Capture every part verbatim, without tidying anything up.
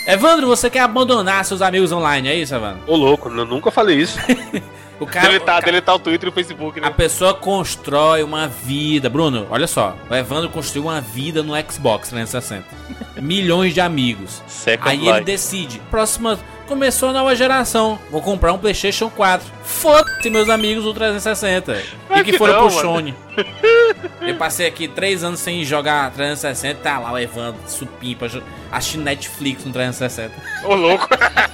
Evandro, você quer abandonar seus amigos online, é isso, Evandro? Ô louco, eu nunca falei isso. O cara, deletar, o cara, deletar o Twitter e o Facebook, né? A pessoa constrói uma vida. Bruno, olha só. O Evandro construiu uma vida no Xbox trezentos e sessenta. Milhões de amigos. Second Aí life. ele decide. Próxima... Começou a nova geração. Vou comprar um PlayStation quatro. Foda-se meus amigos do trezentos e sessenta. É E que, que foram não, pro mano. Sony. Eu passei aqui três anos sem jogar trezentos e sessenta. Tá lá o Evandro, supimpa, assistindo Netflix no trezentos e sessenta. Ô louco.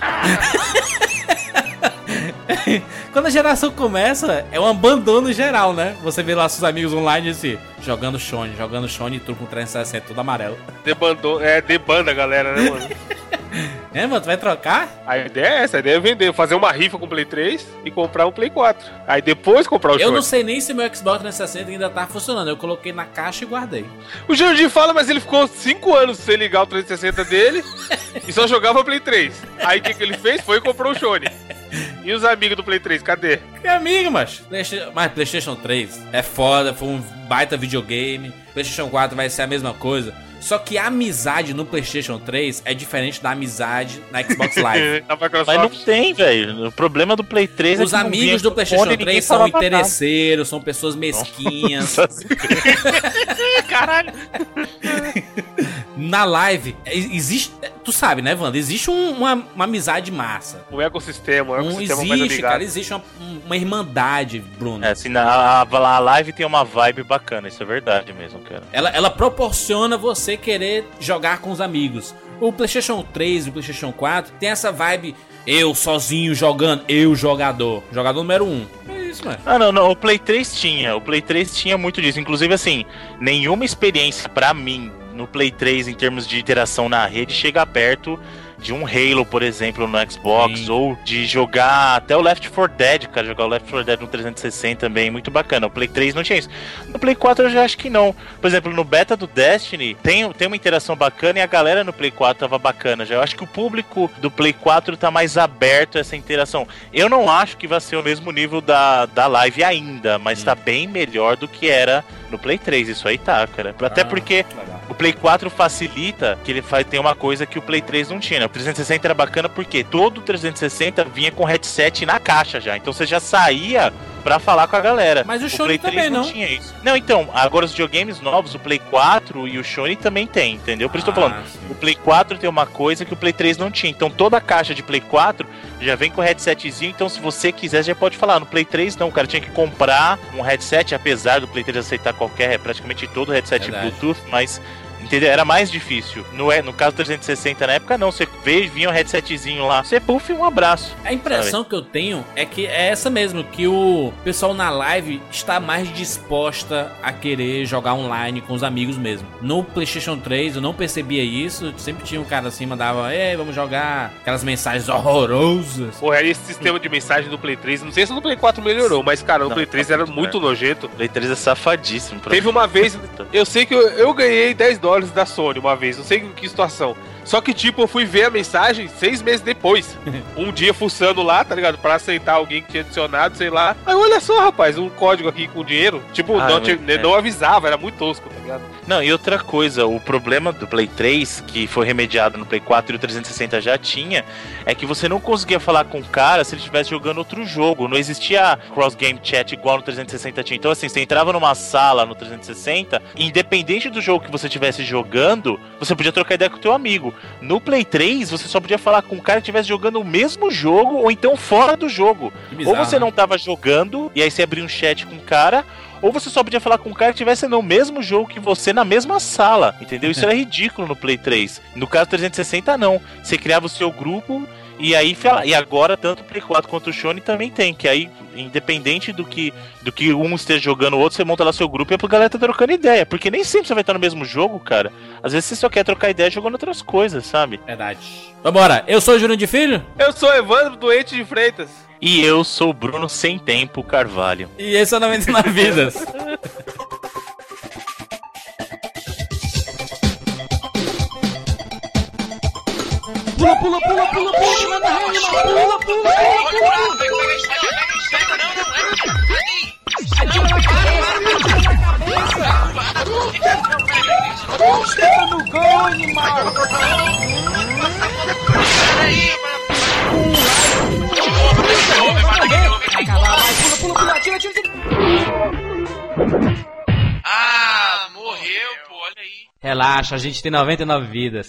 Quando a geração começa, é um abandono geral, né? Você vê lá seus amigos online assim, jogando Sony, jogando Sony e tudo com trezentos e sessenta, tudo amarelo. Debandou, é, debanda a galera, né, mano? É, mano, tu vai trocar? A ideia é essa, a ideia é vender, fazer uma rifa com o Play três e comprar um Play quatro. Aí depois comprar o Eu Sony. não sei nem se meu Xbox trezentos e sessenta ainda tá funcionando. Eu coloquei na caixa e guardei. O Jandir fala, mas ele ficou cinco anos sem ligar o trezentos e sessenta dele e só jogava Play três. Aí o que, que ele fez? Foi e comprou o Sony. E os amigos do Play três, cadê? Que amigo, mas PlayStation, mas PlayStation três é foda, foi um baita videogame. PlayStation quatro vai ser a mesma coisa. Só que a amizade no PlayStation três é diferente da amizade na Xbox Live. Na Microsoft. Mas não tem, velho. O problema do Play três é Os que não amigos vinha do com PlayStation fone e ninguém três são falava nada. interesseiros, são pessoas mesquinhas. Caralho. Na live, existe. Tu sabe, né, Wanda? Existe um- uma, uma amizade massa. O ecossistema, o Não ecossistema mais existe, amigado. cara. Existe uma, uma irmandade, Bruno. É, assim, na, a, a live tem uma vibe bacana, isso é verdade mesmo, cara. Ela, ela proporciona você querer jogar com os amigos. O PlayStation três e o PlayStation quatro tem essa vibe, eu sozinho jogando, eu jogador. Jogador número um. É isso, mano. Ah, não, não, o Play três tinha, o Play três tinha muito disso. Inclusive, assim, nenhuma experiência pra mim no Play três em termos de interação na rede chega perto de um Halo, por exemplo, no Xbox, Sim. ou de jogar até o Left four Dead, cara, jogar o Left four Dead no trezentos e sessenta também, muito bacana. O Play três não tinha isso. No Play quatro eu já acho que não. Por exemplo, no beta do Destiny, tem, tem uma interação bacana e a galera no Play quatro tava bacana já. Eu acho que o público do Play quatro tá mais aberto a essa interação. Eu não acho que vai ser o mesmo nível da, da live ainda, mas Hum. tá bem melhor do que era no Play três, isso aí tá, cara. Até Ah, porque legal. o Play quatro facilita que ele faz, tem uma coisa que o Play três não tinha, né? O trezentos e sessenta era bacana porque todo trezentos e sessenta vinha com headset na caixa já. Então você já saía pra falar com a galera. Mas o Sony Play também três não. tinha isso. Não, então, agora os videogames novos, o Play quatro e o Sony também tem, entendeu? Por isso eu tô Ah, falando, sim. o Play quatro tem uma coisa que o Play três não tinha. Então toda a caixa de Play quatro já vem com headsetzinho, então se você quiser já pode falar. No Play três não, o cara tinha que comprar um headset, apesar do Play três aceitar qualquer, praticamente todo headset Verdade. Bluetooth, mas entendeu? Era mais difícil. No, no caso do trezentos e sessenta na época não, você veio, vinha um headsetzinho lá, você puff e um abraço. A impressão que eu tenho é que é essa mesmo, que o pessoal na live está mais disposta a querer jogar online com os amigos mesmo. No PlayStation três eu não percebia isso, sempre tinha um cara assim, mandava, ei, vamos jogar, aquelas mensagens horrorosas. Pô, era esse sistema de mensagem do Play três. Não sei se no Play quatro melhorou, mas, cara, no Não, Play três tá era muito muito nojento. O Play três é safadíssimo. Pra Teve uma vez, eu sei que eu, eu ganhei dez dólares da Sony uma vez, não sei em que situação. Só que, tipo, eu fui ver a mensagem seis meses depois. Um dia fuçando lá, tá ligado? Pra aceitar alguém que tinha adicionado, sei lá. Aí, olha só, rapaz, um código aqui com dinheiro. Tipo, Ah, não, mas- tinha- é. não avisava, era muito tosco, tá ligado? Não, e outra coisa, o problema do Play três, que foi remediado no Play quatro e o trezentos e sessenta já tinha, é que você não conseguia falar com o cara se ele estivesse jogando outro jogo. Não existia cross-game chat igual no trezentos e sessenta tinha. Então, assim, você entrava numa sala no trezentos e sessenta, independente do jogo que você estivesse jogando, você podia trocar ideia com o teu amigo. No Play três, você só podia falar com o cara que estivesse jogando o mesmo jogo ou então fora do jogo. Que bizarro, Ou você né? não tava jogando, e aí você abria um chat com o cara, ou você só podia falar com um cara que estivesse no mesmo jogo que você, na mesma sala, entendeu? Isso era ridículo no Play três. No caso do trezentos e sessenta, não. Você criava o seu grupo e aí, e agora tanto o Play quatro quanto o Sony também tem, que aí, independente do que, do que um esteja jogando o outro, você monta lá seu grupo e a galera tá trocando ideia, porque nem sempre você vai estar no mesmo jogo, cara. Às vezes você só quer trocar ideia jogando outras coisas, sabe? Verdade. Vambora, eu sou o Júnior de Filho Eu sou Evandro, doente de Freitas. E eu sou o Bruno Sem Tempo Carvalho. e esse é o noventa e nove Vidas. Pula, pula, pula, pula, pula, manda rede, pula, pula, pula, pula. Atira na cabeça, atira na cabeça. Chega no gol, animal. Peraí, pula, pula, pula, atira, atira, atira. Ah, morreu, pô, olha aí. Relaxa, a gente tem noventa e nove vidas.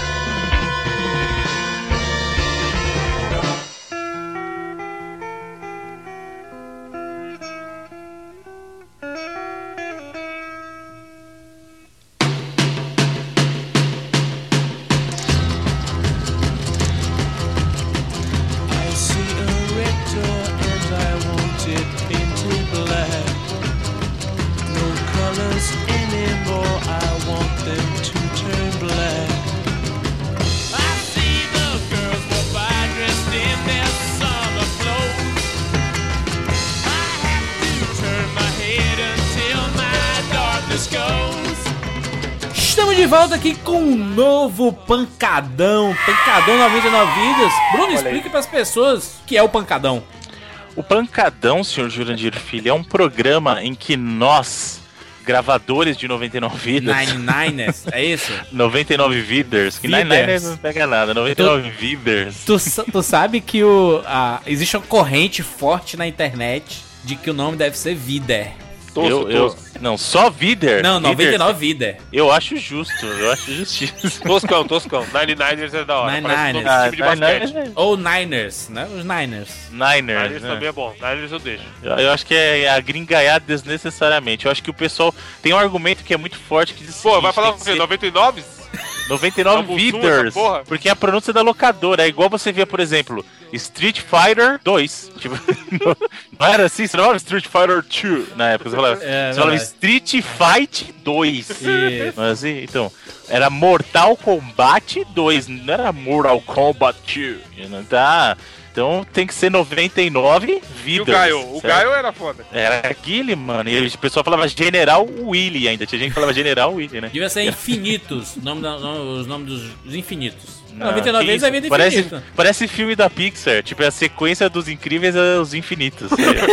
Estamos de volta aqui com um novo Pancadão, Pancadão noventa e nove vidas. Bruno, explique para as pessoas o que é o Pancadão. O Pancadão, senhor Jurandir Filho, é um programa em que nós, gravadores de noventa e nove vidas... nine-niners, é isso? noventa e nove vidas, que nine-niners não pega nada, noventa e nove vidas. Tu, tu sabe que o, a, existe uma corrente forte na internet de que o nome deve ser Vider. Tosco, eu, eu, não, só Vider? Não, noventa e nove Vider. Eu acho justo, eu acho justiça. Toscão, toscão. nine-niners é da hora. Nine-niners. Ah, time de basquete. É... Ou Niners, né? Os Niners. Niners, Niners né? também é bom. Niners eu deixo. Eu, eu acho que é a gringaiada desnecessariamente. Eu acho que o pessoal tem um argumento que é muito forte que diz Pô, seguinte, vai falar o quê? ser... noventa e nove? noventa e nove Viders, porque é a pronúncia da locadora. É igual você vê, por exemplo, Street Fighter dois. Tipo, não era assim? Você não falava Street Fighter dois na época. Você falava, é, você falava Street Fight dois. Isso. Não era assim? Então, era Mortal Kombat dois, não era Mortal Kombat dois. Não tá... Então tem que ser noventa e nove vidas. E o Gaio? O Gaio era foda. Era aquele, mano. E o pessoal falava General Willy ainda. Tinha gente que falava General Willy, né? Devia ser Infinitos. nome da, nome, os nomes dos, dos Infinitos. Não, noventa e nove vezes é vida parece, infinita. Parece filme da Pixar. Tipo, é a sequência dos incríveis aos infinitos.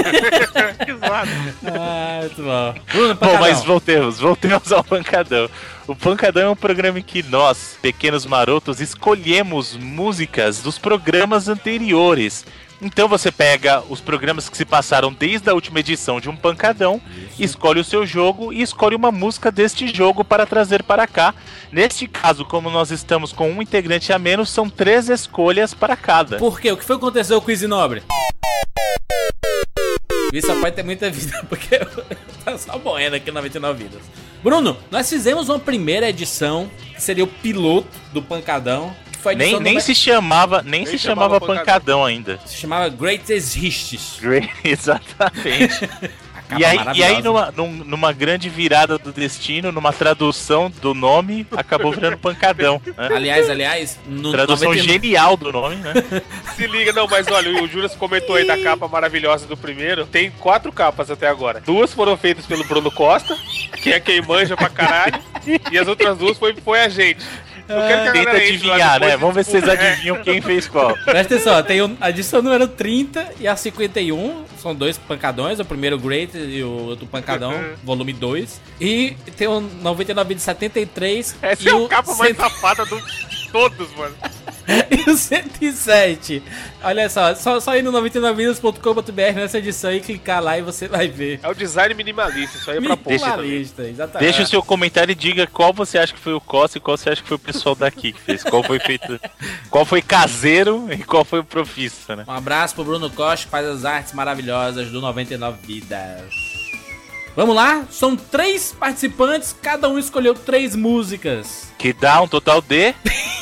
Ah, muito bom. Bruno, bom, mas voltemos. Voltemos ao Pancadão. O Pancadão é um programa em que nós, pequenos marotos, escolhemos músicas dos programas anteriores. Então você pega os programas que se passaram desde a última edição de um Pancadão, isso. Escolhe o seu jogo e escolhe uma música deste jogo para trazer para cá. Neste caso, como nós estamos com um integrante a menos, são três escolhas para cada. Por quê? O que foi que aconteceu com o Easy Nobre? Isso pode ter muita vida, porque tá só morrendo aqui noventa e nove vidas. Bruno, nós fizemos uma primeira edição, que seria o piloto do Pancadão. Nem, nem se chamava, nem, nem se chamava, chamava Pancadão, Pancadão ainda. Se chamava Greatest Hits. Great, exatamente. E aí, e aí numa, numa grande virada do destino, numa tradução do nome, acabou virando Pancadão. Né? Aliás, aliás... No tradução noventa... genial do nome, né? Se liga, não, mas olha, o Juras comentou aí da capa maravilhosa do primeiro. Tem quatro capas até agora. Duas foram feitas pelo Bruno Costa, que é quem manja pra caralho, e as outras duas foi, foi a gente. Eu quero que a Tenta adivinhar, né? Vamos ver se vocês adivinham quem fez qual. Presta atenção, tem a edição número trinta e a cinquenta e um. São dois pancadões, o primeiro Great e o outro Pancadão, volume dois. E tem o noventa e nove de setenta e três. Essa e é o a capa mais cento... safada de todos, mano. E o cento e sete. Olha só, só, só ir no noventa e nove vidas ponto com ponto b r nessa edição e clicar lá e você vai ver. É o design minimalista, isso aí é pra pôr. Minimalista, exatamente. Deixa o seu comentário e diga qual você acha que foi o Costa e qual você acha que foi o pessoal daqui que fez. Qual foi feito, qual foi caseiro e qual foi o profissa, né? Um abraço pro Bruno Costa, que faz as artes maravilhosas do noventa e nove vidas. Vamos lá? São três participantes, cada um escolheu três músicas. Que dá um total de...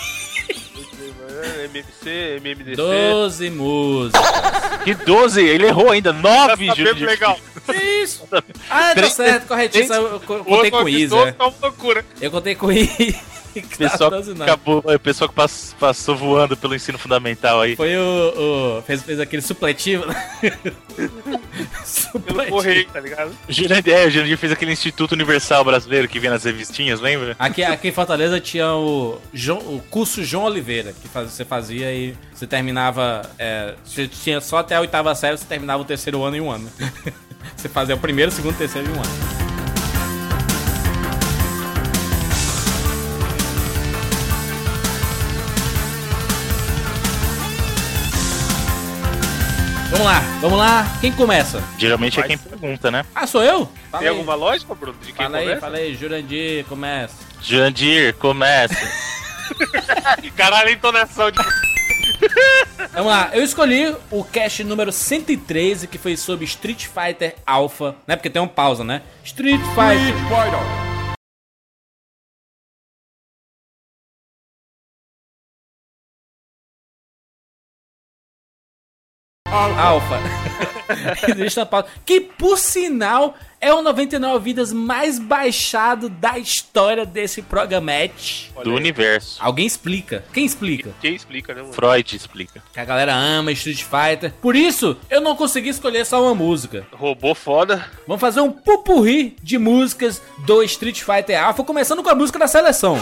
M M C, M M D C. doze músicas. Que doze? Ele errou ainda. nove, tá Júlio. Legal. Isso. Ah, tá certo, corretíssimo. Eu contei com isso. Eu contei com isso. O pessoal, acabou, o pessoal que passou, passou voando pelo ensino fundamental aí. Foi o. o fez, fez aquele supletivo. supletivo. Pelo correio, tá ligado? O Jurandir, é, o Jurandir fez aquele Instituto Universal Brasileiro que vinha nas revistinhas, lembra? Aqui, aqui em Fortaleza tinha o, João, o curso João Oliveira, que faz, você fazia e você terminava. É, você tinha só até a oitava série, você terminava o terceiro ano em um ano. Você fazia o primeiro, segundo, terceiro em um ano. Vamos lá, vamos lá. Quem começa? Geralmente Vai. é quem pergunta, né? Ah, sou eu? Fala Tem aí. alguma lógica, Bruno, de quem Fala aí, começa? fala aí. Jurandir, começa. Jurandir, começa. Caralho, a entonação de... Vamos lá, eu escolhi o cast número cento e treze, que foi sobre Street Fighter Alpha, né? Porque tem um pausa, né? Street Fighter. Alpha. Existe uma pausa. Que, por sinal, é o noventa e nove Vidas mais baixado da história desse programete. Olha Do aí. universo. Alguém explica. Quem explica? Quem explica, né, mano? Freud explica. Que a galera ama Street Fighter. Por isso, eu não consegui escolher só uma música. Robô foda. Vamos fazer um pupurri de músicas do Street Fighter Alpha, começando com a música da seleção.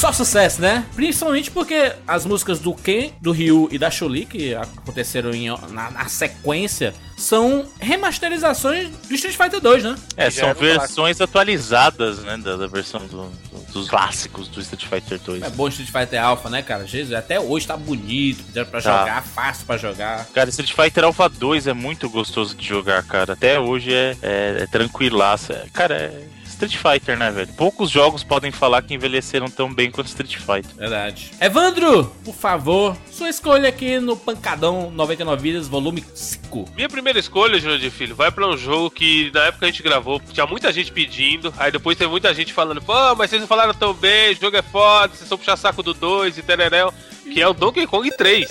Só sucesso, né? Principalmente porque as músicas do Ken, do Ryu e da Chun-Li, que aconteceram em, na, na sequência, são remasterizações do Street Fighter dois, né? É, Já são era um versões atualizadas, né, da, da versão do, do, dos clássicos do Street Fighter dois. É bom Street Fighter Alpha, né, cara? Jesus, até hoje tá bonito, pra Tá. jogar, fácil pra jogar. Cara, Street Fighter Alpha dois é muito gostoso de jogar, cara. Até hoje é, é, é tranquilaço. É, cara, é Street Fighter, né, velho? Poucos jogos podem falar que envelheceram tão bem quanto Street Fighter. Verdade. Evandro, por favor, sua escolha aqui no Pancadão noventa e nove Vidas, volume cinco. Minha primeira escolha, Júnior de Filho, vai pra um jogo que na época a gente gravou, tinha muita gente pedindo, aí depois teve muita gente falando, pô, mas vocês não falaram tão bem, o jogo é foda, vocês estão puxando saco do dois e tereréu, que é o Donkey Kong três.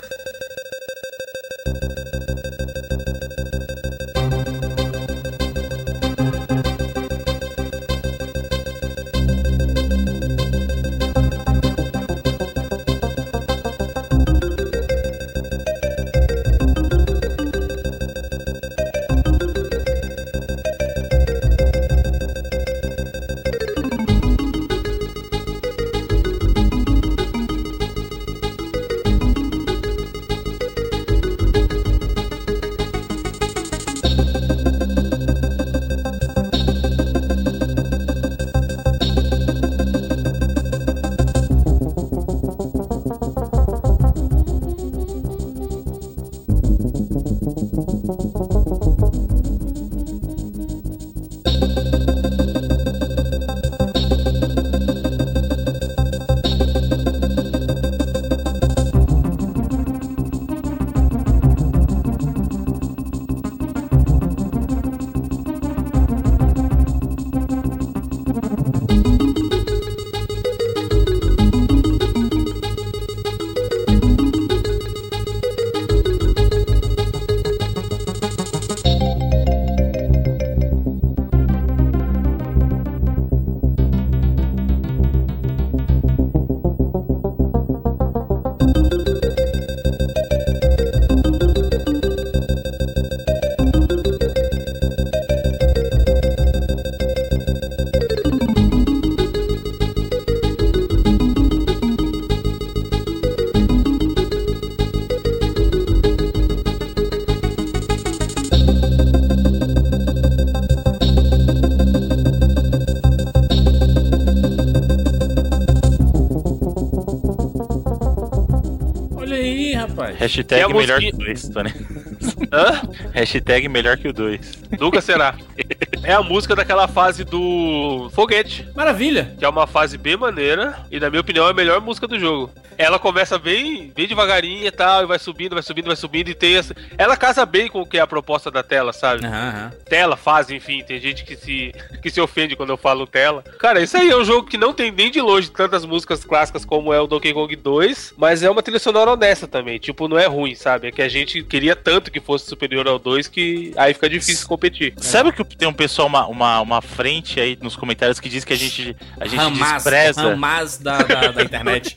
Hashtag a melhor musiquinha- que o dois, Tony. Hã? Hashtag melhor que o dois. Nunca será. É a música daquela fase do Foguete, Maravilha. que é uma fase bem maneira e, na minha opinião, é a melhor música do jogo. Ela começa bem, bem devagarinho e tal, e vai subindo, vai subindo, vai subindo, e tem essa... Ela casa bem com o que é a proposta da tela, sabe? Aham, aham. Tela, fase, enfim, tem gente que se, que se ofende quando eu falo tela. Cara, isso aí é um jogo que não tem nem de longe tantas músicas clássicas como é o Donkey Kong dois, mas é uma trilha sonora honesta também, tipo, não é ruim, sabe? É que a gente queria tanto que fosse superior ao dois que aí fica difícil competir. Sabe que tem um pessoal, uma, uma, uma frente aí nos comentários que diz que a gente, a gente Ramaz, despreza ramaz da, da, da internet.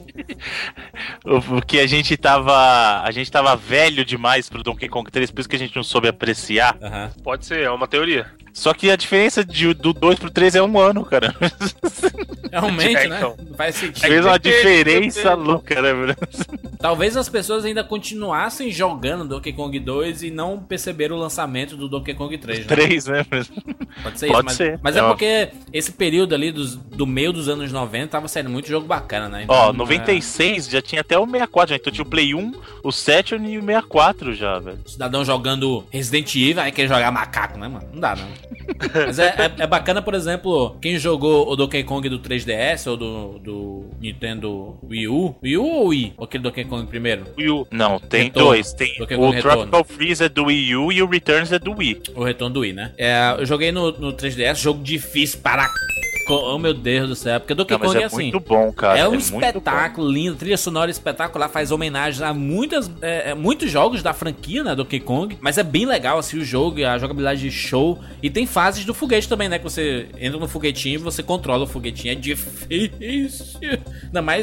o, o que a gente tava. A gente tava velho demais pro Donkey Kong três, por isso que a gente não soube apreciar. Aham. Pode ser, é uma teoria. Só que a diferença de, do dois pro três é um ano, cara. Realmente, É, né? então. Faz sentido. Fez uma depende, diferença depende. louca, né, velho? Talvez as pessoas ainda continuassem jogando Donkey Kong dois e não perceberam o lançamento do Donkey Kong três, né? três, né? Pode ser Pode isso, mas, ser. mas é, É uma- porque esse período ali dos, do meio dos anos noventa tava saindo muito jogo bacana, né? Ó, Então, noventa e seis já tinha até o sessenta e quatro, já. Então tinha o Play um, o Saturn e o sessenta e quatro já, velho. é, cidadão jogando Resident Evil, aí quer jogar macaco, né, mano? Não dá, não. Mas é, é, é bacana, por exemplo, quem jogou o Donkey Kong do três D S ou do, do Nintendo Wii U. Wii U ou Wii? Ou aquele Donkey Kong primeiro? Wii U. Não, tem Retorno. dois. Tem Donkey o Kong Retorno. Tropical Freeze é do Wii U e o Returns é do Wii. O retorno do Wii, né? É, eu joguei no, no três D S, jogo difícil para... c****. Oh, meu Deus do céu. Porque Donkey Não, mas Kong é, é assim... muito bom, cara. É um muito espetáculo lindo, trilha sonora espetacular, faz homenagem a muitas, é, é, muitos jogos da franquia, né, Donkey Kong, mas é bem legal, assim, o jogo, a jogabilidade de show, e tem fases do foguete também, né, que você entra no foguetinho e você controla o foguetinho, é difícil, ainda mais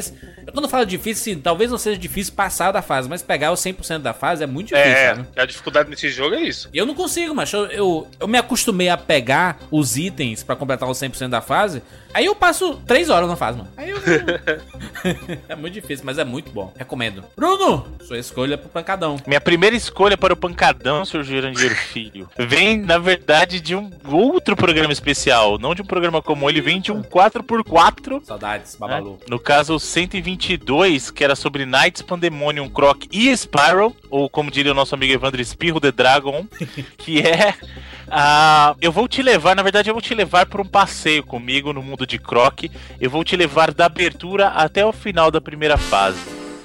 Quando eu falo difícil, sim, talvez não seja difícil passar da fase, mas pegar o cem por cento da fase é muito difícil, É, né? a dificuldade nesse jogo é isso. Eu não consigo, mas eu, eu, eu me acostumei a pegar os itens pra completar os cem por cento da fase. Aí eu passo três horas na fase, mano. Aí eu... é muito difícil, mas é muito bom. Recomendo. Bruno, sua escolha pro pancadão. Minha primeira escolha para o pancadão, senhor Jurandir Filho, vem, na verdade, de um outro programa especial. Não de um programa comum, ele vem de um quatro por quatro. Saudades, Babalu. Né? No caso, o cento e vinte e dois, que era sobre Knights, Pandemonium, Croc e Spyro. Ou, como diria o nosso amigo Evandro, Spirro the Dragon. Que é... Uh, eu vou te levar, na verdade eu vou te levar por um passeio comigo no mundo de Croc. Eu vou te levar da abertura até o final da primeira fase.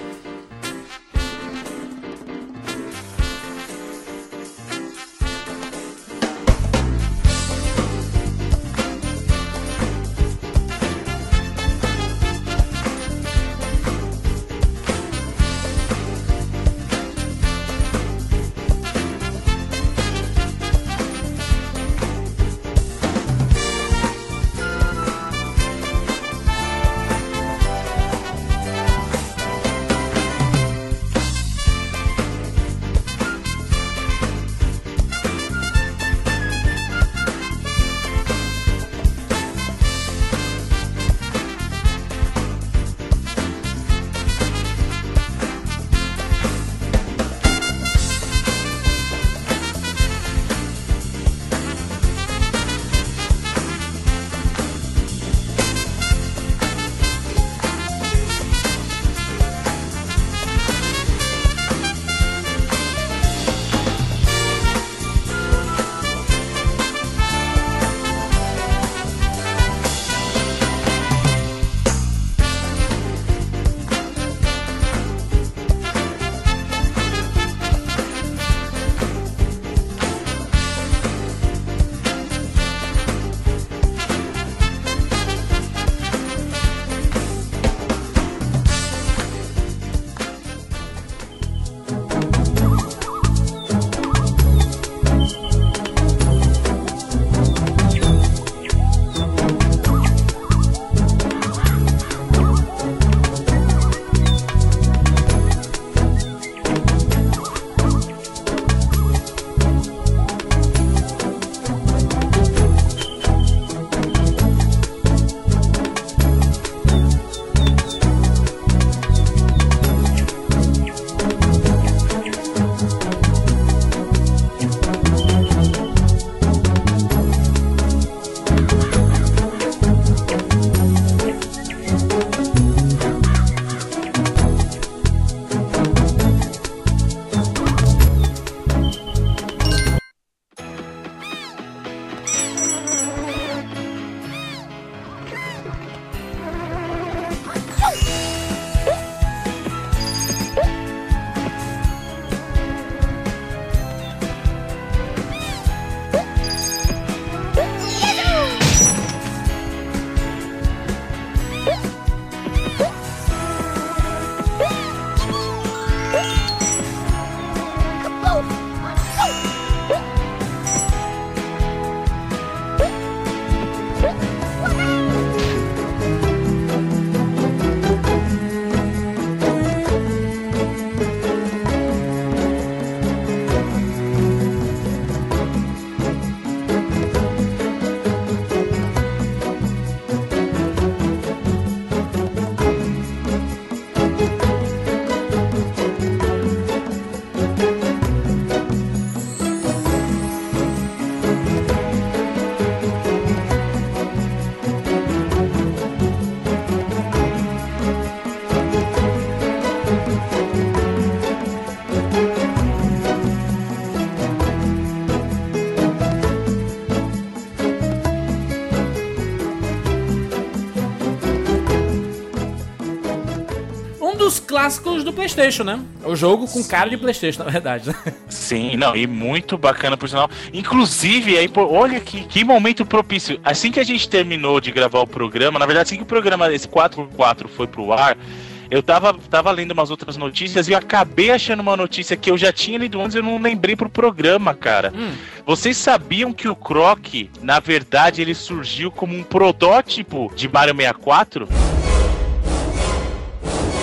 dos clássicos do PlayStation, né? O jogo com cara de PlayStation, na verdade. Sim, não, e muito bacana, por sinal. Inclusive, aí, pô, olha que, que momento propício. Assim que a gente terminou de gravar o programa, na verdade, assim que o programa, esse quatro por quatro foi pro ar, eu tava, tava lendo umas outras notícias e eu acabei achando uma notícia que eu já tinha lido antes e eu não lembrei pro programa, cara. Hum. Vocês sabiam que o Croc, na verdade, ele surgiu como um protótipo de Mario sessenta e quatro?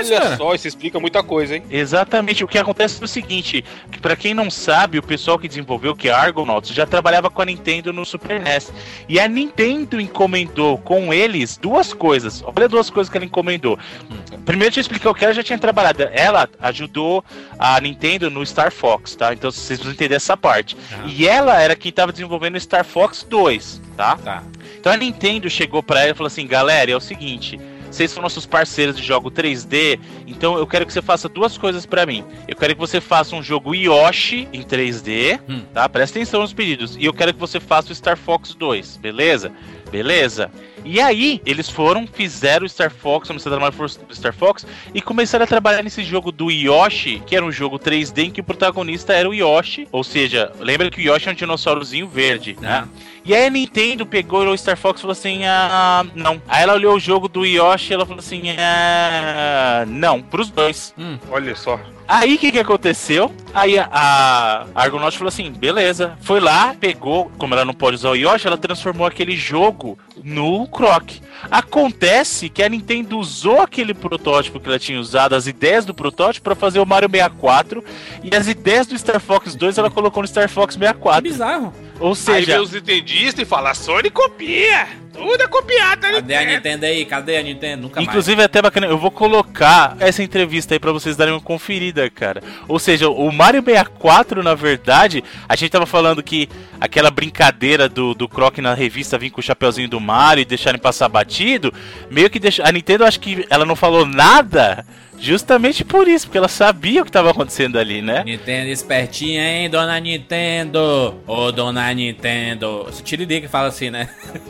Olha cara. só, isso explica muita coisa, hein? Exatamente, o que acontece é o seguinte, que pra quem não sabe, o pessoal que desenvolveu, que é a Argonauts, já trabalhava com a Nintendo no Super N E S. E a Nintendo encomendou com eles duas coisas. Olha duas coisas que ela encomendou. Primeiro, deixa eu explicar o que ela já tinha trabalhado. Ela ajudou a Nintendo no Star Fox, tá? Então vocês precisam entender essa parte. Ah. E ela era quem tava desenvolvendo o Star Fox dois, tá? Tá. Então a Nintendo chegou pra ela e falou assim, galera, é o seguinte, vocês são nossos parceiros de jogo três D, então eu quero que você faça duas coisas pra mim. Eu quero que você faça um jogo Yoshi em três D, Hum. tá? Presta atenção nos pedidos. E eu quero que você faça o Star Fox dois, beleza? Beleza. E aí, eles foram, fizeram o Star Fox, começaram a trabalhar no Star Fox e começaram a trabalhar nesse jogo do Yoshi, que era um jogo três D em que o protagonista era o Yoshi. Ou seja, lembra que o Yoshi é um dinossaurozinho verde, né? E aí a Nintendo pegou o Star Fox e falou assim, ah, não. Aí ela olhou o jogo do Yoshi e ela falou assim, ah, não, pros dois. Hum. Olha só. Aí o que que aconteceu? Aí a, a Argonaut falou assim, beleza. Foi lá, pegou, como ela não pode usar o Yoshi, ela transformou aquele jogo no Croc. Acontece que a Nintendo usou aquele protótipo que ela tinha usado, as ideias do protótipo, pra fazer o Mario sessenta e quatro. E as ideias do Star Fox dois ela colocou no Star Fox sessenta e Que quatro. bizarro. Ou Aí seja, vem os nintendistas e fala, a Sony copia. Tudo é copiado, tá Cadê a Nintendo? Nintendo aí? Cadê a Nintendo? Nunca inclusive é até bacana, eu vou colocar essa entrevista aí pra vocês darem uma conferida, cara. Ou seja, o Mario sessenta e quatro, na verdade, a gente tava falando que aquela brincadeira do, do Croc na revista vir com o chapeuzinho do Mario e deixarem passar batido, meio que deixa... a Nintendo, acho que ela não falou nada justamente por isso, porque ela sabia o que tava acontecendo ali, né? mais. Nintendo espertinha, hein, dona Nintendo? Ô, dona Nintendo. Esse Tiririca que fala assim, né?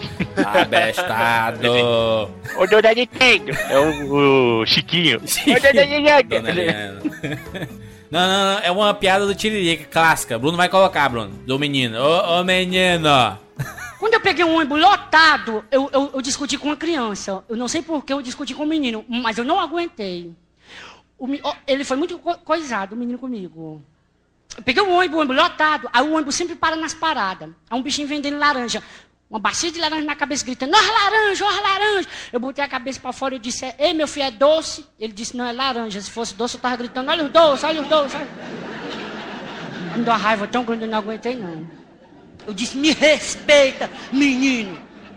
Abestado. O Dona Nintendo! É o, o Chiquinho. Dona Nintendo. Não, não, não, é uma piada do Tiririca clássica. Bruno vai colocar, Bruno. Do menino. Ô, ô menino. Quando eu peguei um ônibus lotado, eu, eu, eu discuti com uma criança. Eu não sei por que eu discuti com o menino, mas eu não aguentei. O, ó, ele foi muito co coisado, o menino comigo. Eu peguei um ônibus, um ônibus lotado, aí o ônibus sempre para nas paradas. Aí um bichinho vendendo laranja. Uma bacia de laranja na cabeça, gritando, ó laranja, ó laranja. Eu botei a cabeça pra fora e disse, ei, meu filho, é doce? Ele disse, não, é laranja. Se fosse doce, eu tava gritando, olha os doces, olha os doces. Olha. Me deu uma raiva tão grande, eu não aguentei, não. Eu disse, me respeita, menino.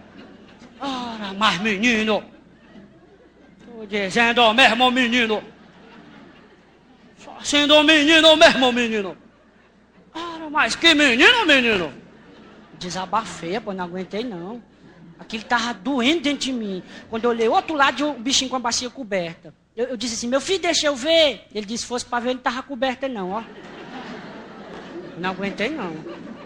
Ora, mas menino. Tô dizendo mesmo, menino. Só sendo menino mesmo, menino. Ora, mas que menino, menino. Desabafei, pô, não aguentei, não. Aquilo tava doendo dentro de mim. Quando eu olhei o outro lado, o bichinho com a bacia coberta. Eu, eu disse assim, meu filho, deixa eu ver. Ele disse, se fosse pra ver, ele não tava coberta, não, ó. Não aguentei, não.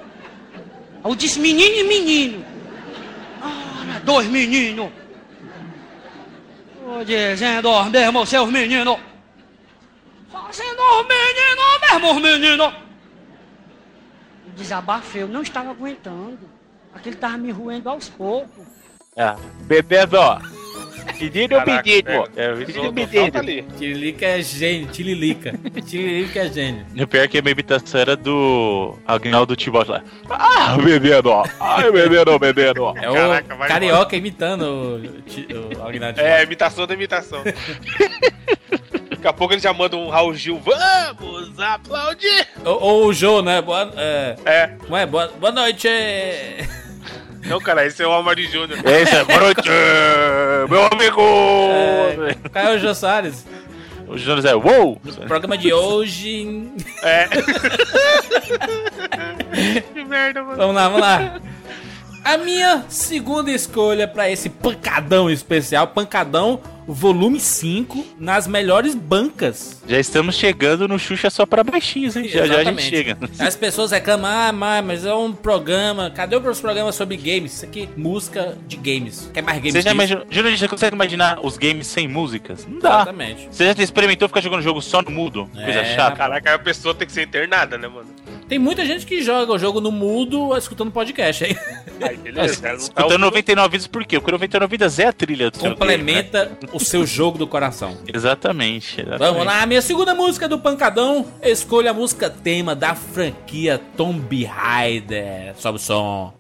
Eu disse, menino e menino. Ora, dois meninos. Tô dizendo, ó, mesmo, seus meninos. Só sendo os meninos, mesmo os meninos. Desabafei, eu não estava aguentando. Aquele estava me roendo aos poucos. É, bebendo, ó. Pedido ou Caraca, pedido? é, É, Só- pedido só ou pedido? falta ali. Tiririca é gênio. Tiririca. Tiririca é gênio. O pior é que a minha imitação era do Agnaldo Timóteo lá. Ah, bebendo, ó. Ai, bebendo, bebendo, ó. É o Caraca, vai carioca imitando o, Ti- o Agnaldo. É, imitação da imitação. Daqui a pouco ele já manda um Raul Gil, vamos aplaudir! Ou, ou o Jô, né? Boa, é, É, como é? Boa, boa noite. não, cara, esse é o Almari Júnior. Esse é boa noite, meu amigo! É, Caio Jô Salles. O Júnior é uou! Programa de hoje. É. Que merda, mano. Vamos lá, vamos lá. A minha segunda escolha pra esse pancadão especial, pancadão volume cinco, nas melhores bancas. Já estamos chegando no Xuxa só pra baixinhos, hein? Já, já a gente chega. As pessoas reclamam, ah, mas, mas é um programa. Cadê os programas sobre games? Isso aqui, música de games. Quer mais games? Você já disso? imagina, Júnior, você consegue imaginar os games sem músicas? Não dá. Exatamente. Você já experimentou ficar jogando jogo só no mudo? Coisa É, chata. Caraca, a pessoa tem que ser internada, né, mano? Tem muita gente que joga o jogo no mudo escutando podcast aí. Aí, beleza, o cara não tá Escutando ouvindo. noventa e nove vidas por quê? Porque noventa e nove vidas é a trilha do seu game, Complementa o seu jogo do coração. né? Exatamente, exatamente. Vamos lá, a minha segunda música do Pancadão. Escolha a música tema da franquia Tomb Raider. Sobe o som.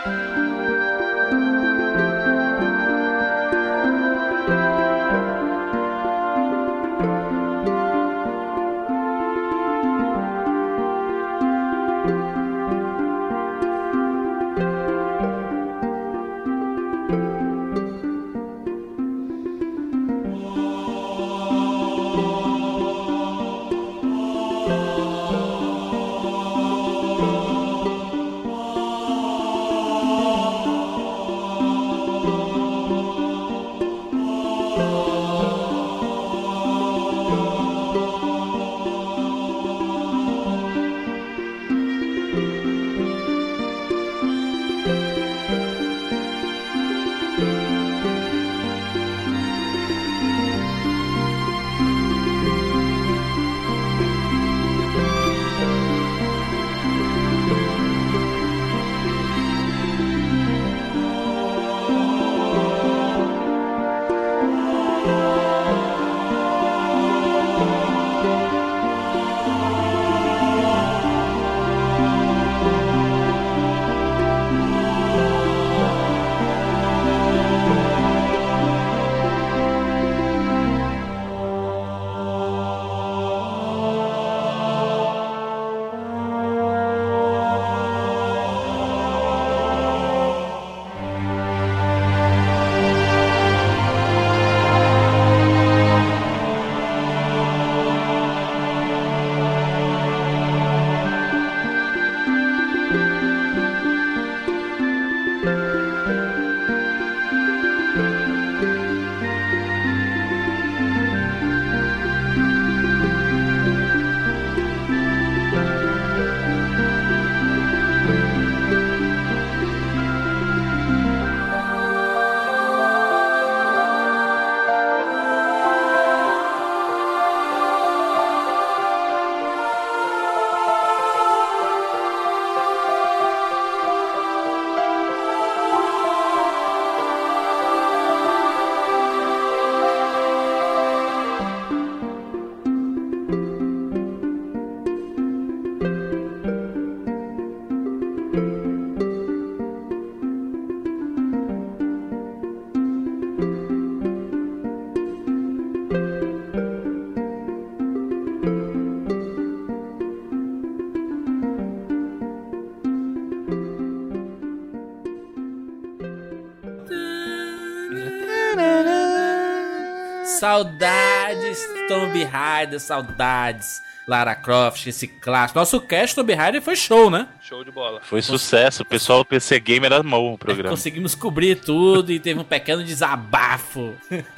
Saudades Tomb Raider, saudades Lara Croft, esse clássico. Nosso cast Tomb Raider foi show, né? Show de bola. Foi sucesso, o pessoal do P C Gamer amou o É, programa. conseguimos cobrir tudo e teve um pequeno desabafo.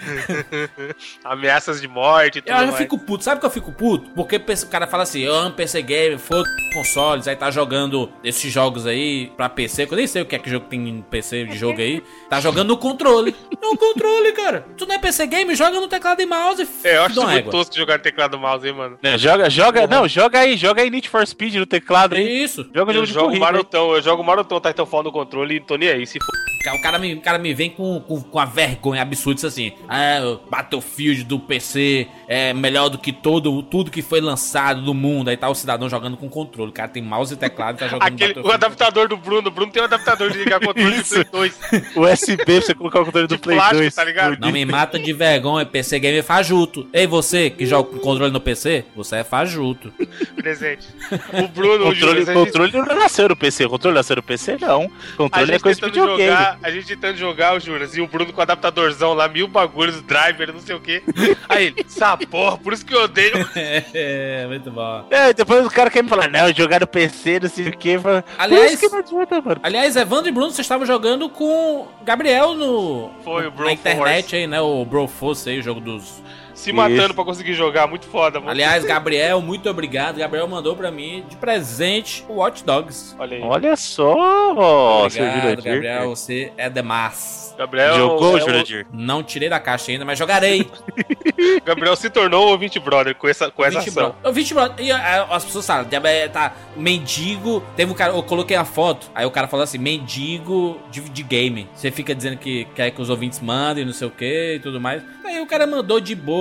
Ameaças de morte e tudo Eu, eu mais. fico puto, sabe que eu fico puto? Porque o cara fala assim, eu amo P C Gamer, foda consoles, aí tá jogando esses jogos aí pra P C, que eu nem sei o que é que jogo tem em P C de jogo aí, tá jogando no controle. Não, controle, cara. Tu não é P C Gamer, joga no teclado e mouse e É, eu acho dá uma muito égua. tosco jogar no teclado e mouse, hein, mano. É, joga, joga, não, joga aí, joga aí Need for Speed no teclado É aí. isso. Joga Eu jogo de jogo corrida. Marotão, eu jogo Marotão Titanfall no controle e tô nem aí, se f... O cara me, o cara me vem com, com, com a vergonha absurda, isso assim. Ah, o Battlefield do P C é melhor do que todo, tudo que foi lançado do mundo. Aí tá o cidadão jogando com controle. O cara tem mouse e teclado e tá jogando Aquele, o Battlefield. adaptador do Bruno, o Bruno tem um adaptador de ligar controle do Play dois. U S B pra você colocar o controle do De Play plástico, dois. tá ligado? Não me mata de vergonha, P C Gamer fajuto. Ei, você que joga com controle no P C, você é fajuto. Presente. O Bruno, o Controle, Júnior, a gente- controle não nasceu no P C, o controle nasceu no P C não. A Controle gente é coisa de tentando videogame. jogar, a gente tentando jogar o Juras e o Bruno com o adaptadorzão lá, mil bagulhos, driver, não sei o que. Aí ele, essa porra, por isso que eu odeio. É, muito bom. É, depois o cara quer me falar, não, jogar no P C, não sei o que. Fala, Aliás- por isso que não adianta, mano. Aliás, Evandro e Bruno, vocês estavam jogando com Gabriel no Foi o na Bro internet Force. aí, né? O Broforce aí, o jogo dos... Se matando Isso. pra conseguir jogar, muito foda, mano. Aliás, Gabriel, muito obrigado. Gabriel mandou pra mim de presente o Watch Dogs. Olha aí. Olha só, seu Obrigado, Jurandir. Gabriel, você é demais. Gabriel, Jogou, é o- Jurandir? Não tirei da caixa ainda, mas jogarei. Gabriel se tornou o ouvinte brother com essa, com essa vinte ação. bro- vinte bro- E ah, as pessoas sabem, Gabriel tá mendigo. Teve um cara, eu coloquei a foto, aí o cara falou assim: mendigo de, de game. Você fica dizendo que quer que os ouvintes mandem, não sei o que e tudo mais. Aí o cara mandou de boa.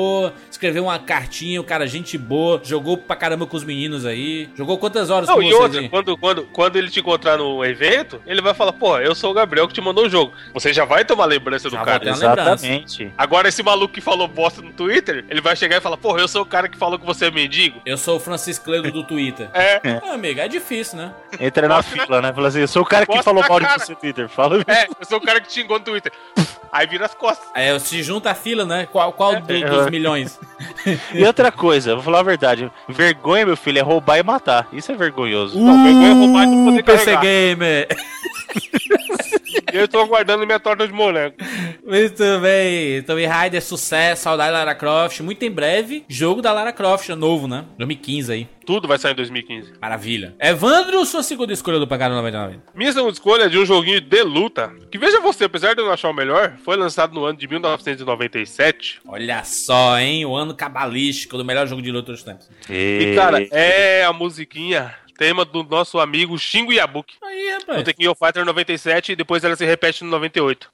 boa, escreveu uma cartinha, o cara, gente boa, jogou pra caramba com os meninos aí. Jogou quantas horas Não, com e vocês outra, aí? quando, quando, quando ele te encontrar no evento, ele vai falar, pô, eu sou o Gabriel que te mandou o jogo. Você já vai tomar lembrança Já do vai cara. ter uma lembrança. Exatamente. Agora, esse maluco que falou bosta no Twitter, ele vai chegar e falar, pô, eu sou o cara que falou que você é mendigo. Eu sou o Francisco Cledo do Twitter. É. Ah, amigo, é difícil, né? Entra na fila, né? Fala assim, eu sou o cara que Mostra falou na mal de cara. você no Twitter. Fala É, eu sou o cara que te xingou no Twitter. Aí vira as costas. Aí se junta a fila, né? Qual, qual do- É. dos milhões? E outra coisa, vou falar a verdade. Vergonha, meu filho, é roubar e matar. Isso é vergonhoso. Não, vergonha é roubar e não poder P C carregar. Gamer. E eu tô aguardando minha torta de morango. Muito bem. Tomb Raider, sucesso, saudade da Lara Croft. Muito em breve, jogo da Lara Croft, novo, né? dois mil e quinze aí. Tudo vai sair em dois mil e quinze. Maravilha. Evandro, sua segunda escolha do Pagano noventa e nove. Minha segunda escolha é de um joguinho de luta, que veja você, apesar de eu não achar o melhor, foi lançado no ano de mil novecentos e noventa e sete. Olha só, hein? O ano cabalístico do melhor jogo de luta dos tempos. E, cara, é a musiquinha, tema do nosso amigo Shingo Yabuki. Aí, No rapaz. Tekken Fighter noventa e sete e depois ela se repete no noventa e oito.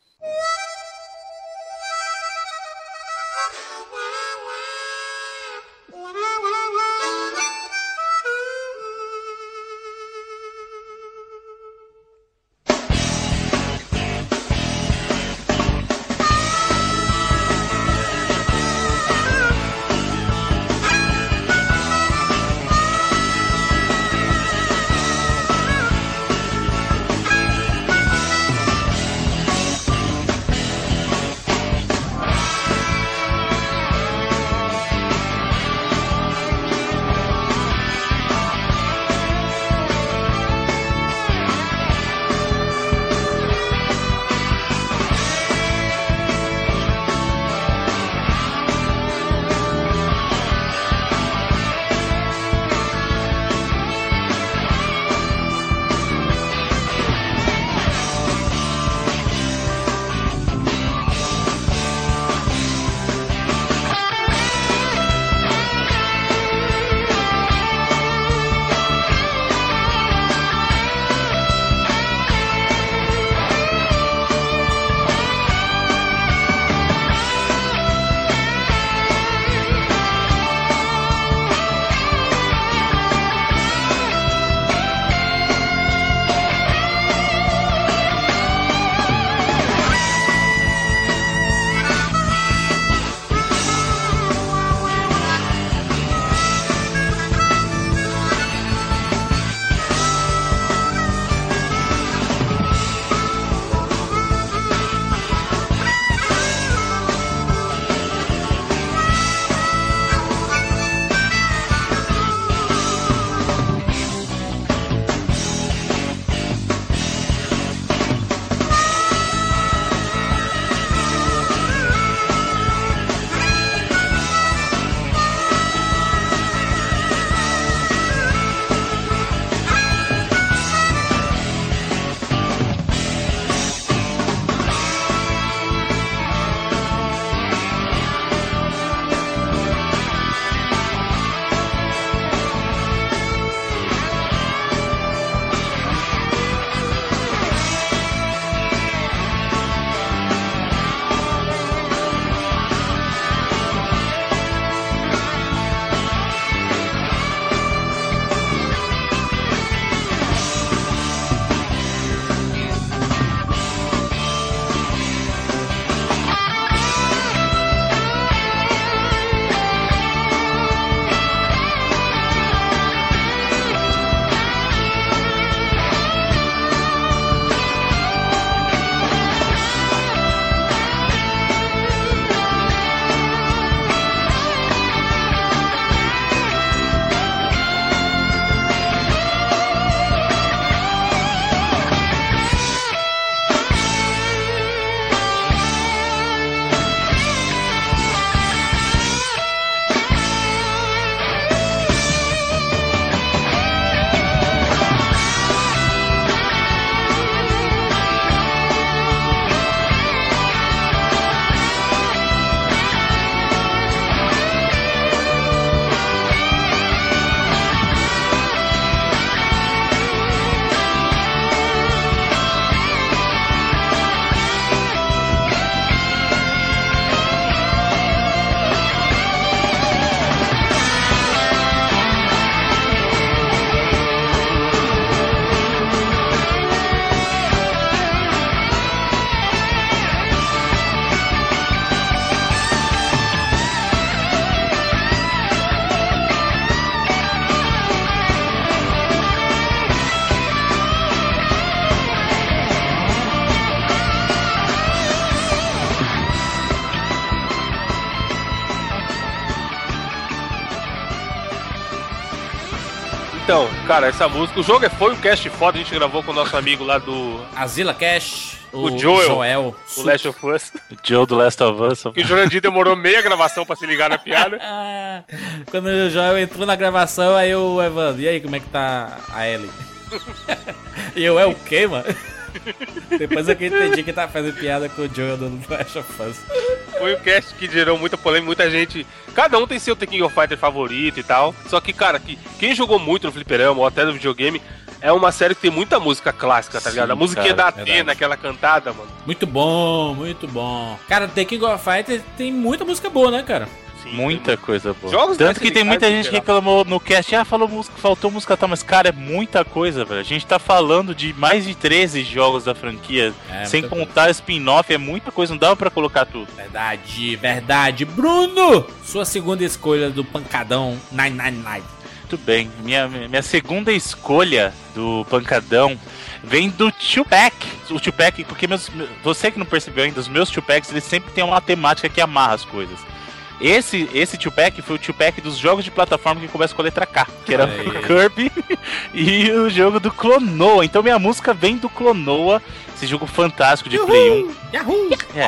Então, cara, essa música, o jogo é, foi um cast foda, a gente gravou com o nosso amigo lá do... Azila Cash, o, O Joel. Joel. do Last of Us. O Joe do Last of Us. Que o Jurandir demorou meia gravação pra se ligar na piada. Ah, quando o Joel entrou na gravação, aí o Evandro, e aí, como é que tá a Ellie? E eu, é o quê, mano? Depois eu que entendi que tá fazendo piada com o Joel do Last of Us. Foi um cast que gerou muita polêmica, muita gente... Cada um tem seu The King of Fighters favorito e tal. Só que, cara, que quem jogou muito no fliperama ou até no videogame, é uma série que tem muita música clássica, tá ligado? A musiquinha cara, da Atena, aquela cantada, mano. Muito bom, muito bom. Cara, The King of Fighters tem muita música boa, né, cara? Sim, Muita coisa boa. Jogos Tanto que tem muita gente que que reclamou no cast, ah, falou música, faltou música tal, mas cara, é muita coisa, velho. A gente tá falando de mais de treze jogos da franquia, É, sem muita contar spin-off, é muita coisa, não dava pra colocar tudo. Verdade, verdade. Bruno, sua segunda escolha do pancadão nove nove nove. Muito bem, minha, minha segunda escolha do pancadão vem do Tupac. O Tupac, porque meus, você que não percebeu ainda, os meus Tupacs, eles sempre tem uma temática que amarra as coisas. Esse, esse Tupac foi o Tupac dos jogos de plataforma que começa com a letra K, que era Aí. o Kirby e o jogo do Klonoa. Então minha música vem do Klonoa, esse jogo fantástico de Play um. Yahoo! É.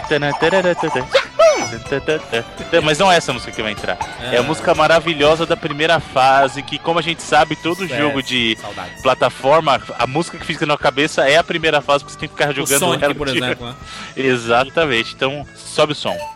Mas não é essa música que vai entrar. É a música maravilhosa da primeira fase, que como a gente sabe, todo É, jogo de saudades. plataforma, a música que fica na cabeça é a primeira fase, porque você tem que ficar O jogando Sonic, ela por de- exemplo, né? Exatamente. Então, sobe o som.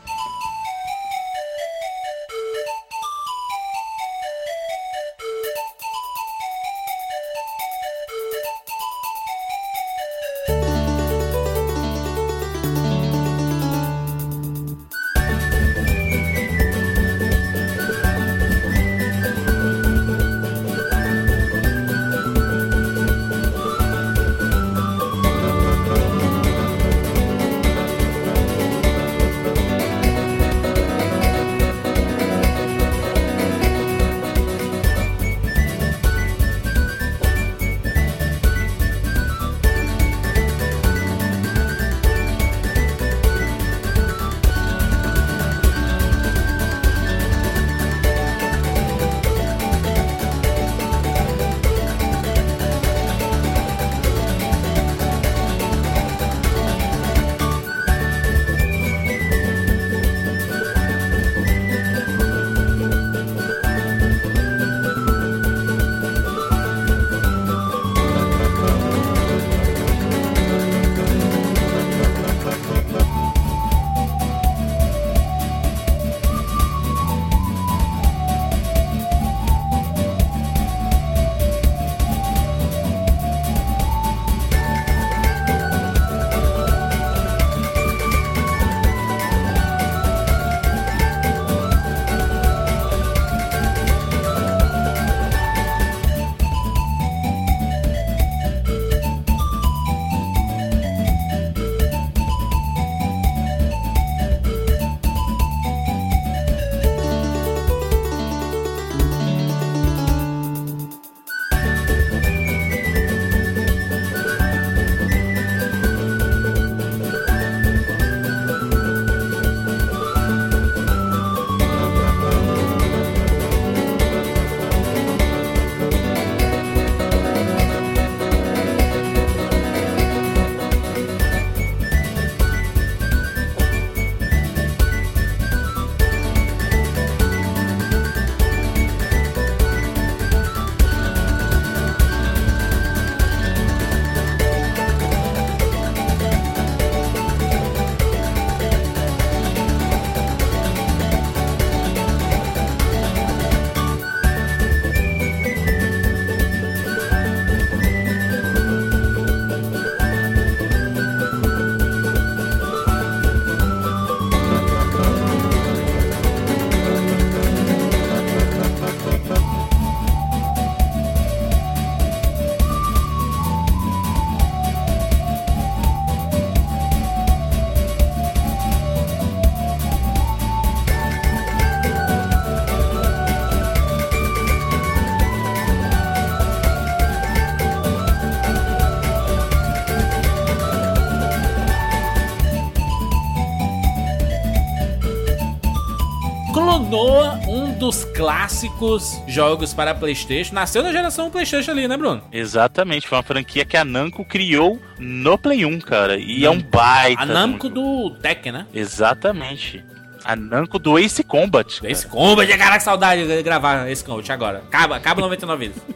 Klonoa, um dos clássicos jogos para PlayStation. Nasceu na geração PlayStation ali, né, Bruno? Exatamente, foi uma franquia que a Namco criou no Play um, cara. E é um baita. A Namco do Tekken, né? Exatamente. A Namco do Ace Combat. Ace Combat, caraca, saudade de gravar Ace Combat agora. Acaba, acaba noventa e nove vidas.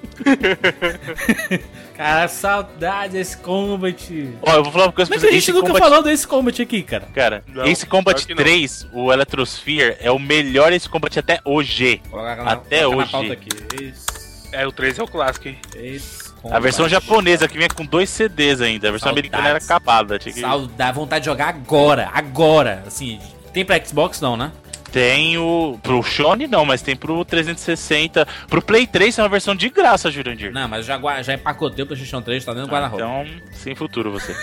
Cara, saudade desse Combat. Ó, eu vou falar uma coisa pra Mas a gente Ace nunca Combat... falou desse Combat aqui, cara. Cara, Não, Ace Combat claro que não. três, o Electrosphere, é o melhor Ace Combat até hoje. Até hoje. É, o três é o clássico, hein? Ace A versão japonesa, que vinha com dois C Ds ainda. A versão Saudades. americana era capada. Tinha que... Saudade, vontade de jogar agora, agora. Assim, tem pra Xbox não, né? Tem o... Pro Sony não, mas tem pro trezentos e sessenta. Pro Play três é uma versão de graça, Jurandir. Não, mas já, gua- já empacotei o PlayStation três, tá dentro do Ah, guarda-roupa. então, sem futuro você.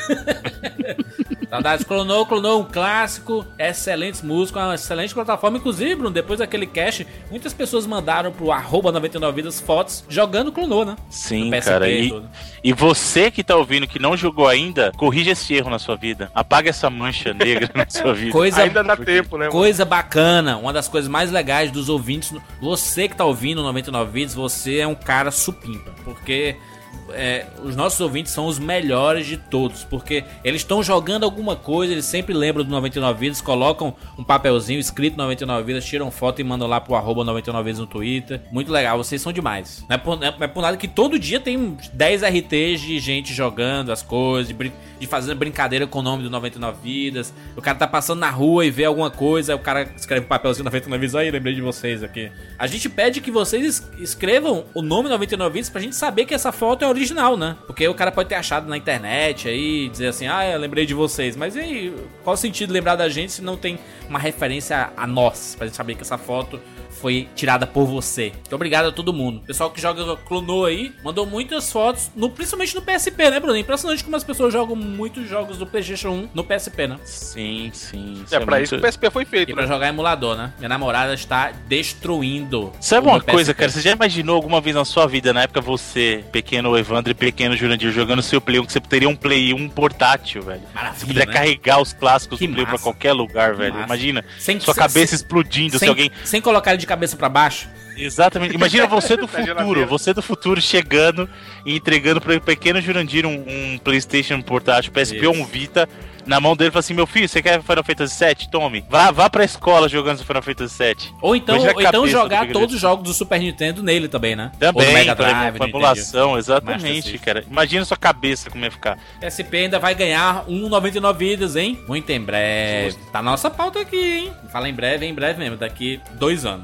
Saudades, clonou, clonou um clássico, excelentes músicas, uma excelente plataforma. Inclusive, Bruno, depois daquele cast, muitas pessoas mandaram pro arroba noventa e nove vidas fotos jogando clonou, né? Sim, No P S P cara. e E, tudo. e você que tá ouvindo, que não jogou ainda, corrija esse erro na sua vida. Apaga essa mancha negra na sua vida. Coisa, Ainda dá tempo, né? mano? coisa bacana, uma das coisas mais legais dos ouvintes. Você que tá ouvindo noventa e nove vidas, você é um cara supimpa, porque é, os nossos ouvintes são os melhores de todos, porque eles estão jogando alguma coisa, eles sempre lembram do noventa e nove vidas, colocam um papelzinho escrito noventa e nove vidas, tiram foto e mandam lá pro arroba noventa e nove vidas no Twitter. Muito legal, vocês são demais. Não é por, não é por nada que todo dia tem dez R Ts de gente jogando as coisas, de, brin de fazendo brincadeira com o nome do noventa e nove vidas. O cara tá passando na rua e vê alguma coisa, aí o cara escreve um papelzinho noventa e nove vidas, aí lembrei de vocês aqui. A gente pede que vocês es escrevam o nome noventa e nove vidas pra gente saber que essa foto é original, né? Porque o cara pode ter achado na internet aí, dizer assim, ah, eu lembrei de vocês. Mas e aí, qual o sentido lembrar da gente se não tem uma referência a nós? Pra gente saber que essa foto foi tirada por você. Muito obrigado a todo mundo. O pessoal que joga clonou aí, mandou muitas fotos, no, principalmente no P S P, né, Bruno? Impressionante como as pessoas jogam muitos jogos do PlayStation um no P S P, né? Sim, sim. É, pra isso que o P S P foi feito, E pra né? jogar emulador, né? Minha namorada está destruindo. Sabe o uma meu P S P. coisa, cara? Você já imaginou alguma vez na sua vida, na época você, pequeno Evandro e pequeno Jurandir, jogando seu Play um, que você teria um Play um portátil, velho? Maravilha, Você poderia né? carregar os clássicos Que do Play pra massa. qualquer lugar, velho. massa. Imagina, Sem- sua sem- cabeça explodindo, sem, se alguém... sem colocar ele de cabeça pra baixo. Exatamente. Imagina você do Na futuro, geladeira. você do futuro chegando e entregando para o pequeno Jurandir um, um PlayStation portátil, P S P ou um Vita, na mão dele e fala assim, meu filho, você quer Final Fantasy sete? Tome. Vá, vá pra escola jogando Final Fantasy sete. Ou então, Imagina a ou então cabeça do jogar pequeno. todos os jogos do Super Nintendo nele também, né? Ou do Também, Mega também, Drive, com do emulação, Master exatamente, System. cara. Imagina sua cabeça como ia ficar. P S P ainda vai ganhar um noventa e nove vidas, hein? Muito em breve. Tá na nossa pauta aqui, hein? Fala em breve, em breve mesmo, daqui dois anos.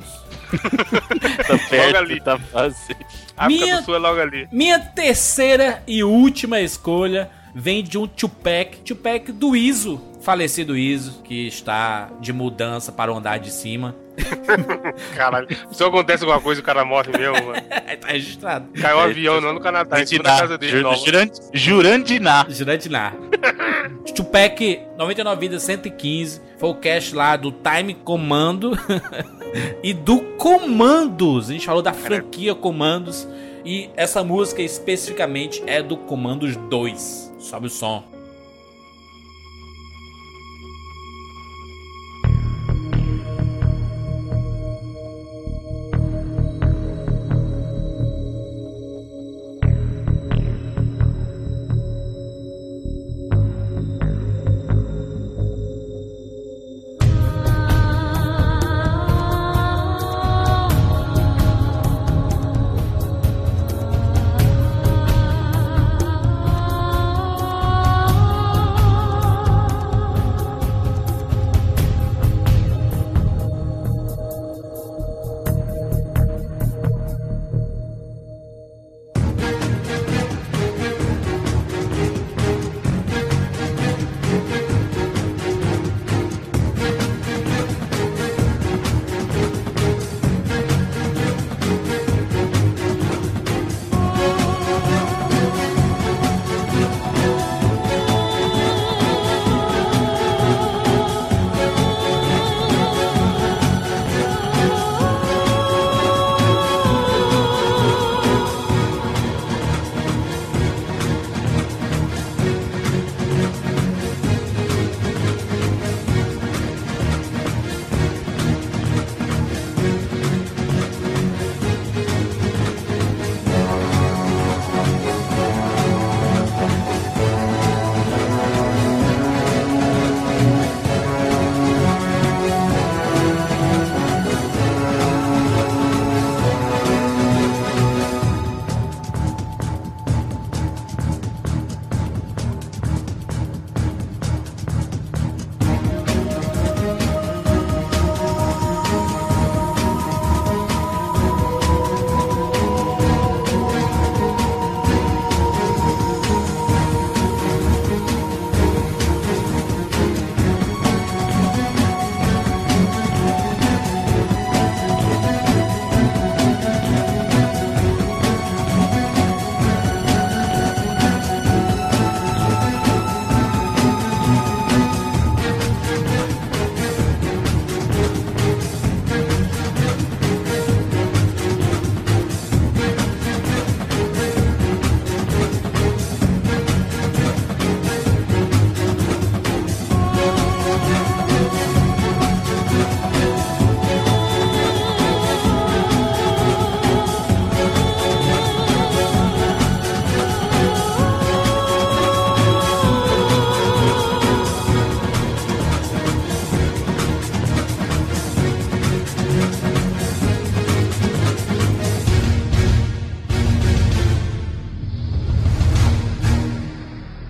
Tá perto, ali. tá fácil. A África Minha- do Sul é logo ali. Minha terceira e última escolha vem de um Tupac, Tupac do Iso, falecido Iso, que está de mudança para o andar de cima. Caralho. Se acontece alguma coisa, o cara morre mesmo, mano. Tá registrado. Caiu um avião lá no Canadá, em cima da casa dele. nova. Jurandinar. Jurandinar. Jurandinar. Tupac noventa e nove vidas cento e quinze foi o cast lá do Time Comando e do Comandos. A gente falou da franquia Comandos e essa música especificamente é do Comandos dois. Sobe o som.